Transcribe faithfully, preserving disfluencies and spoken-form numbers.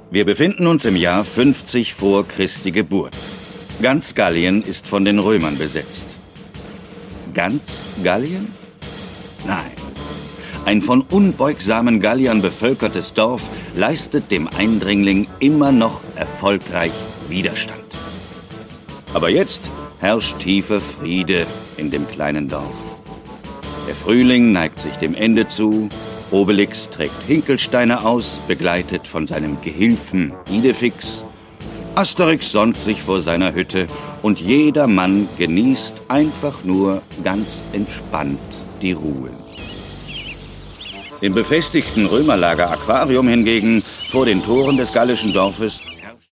Wir befinden uns im Jahr fünfzig vor Christi Geburt. Ganz Gallien ist von den Römern besetzt. Ganz Gallien? Nein. Ein von unbeugsamen Galliern bevölkertes Dorf leistet dem Eindringling immer noch erfolgreich Widerstand. Aber jetzt herrscht tiefer Friede in dem kleinen Dorf. Der Frühling neigt sich dem Ende zu. Obelix trägt Hinkelsteine aus, begleitet von seinem Gehilfen Idefix. Asterix sonnt sich vor seiner Hütte und jeder Mann genießt einfach nur ganz entspannt die Ruhe. Im befestigten Römerlager Aquarium hingegen, vor den Toren des gallischen Dorfes,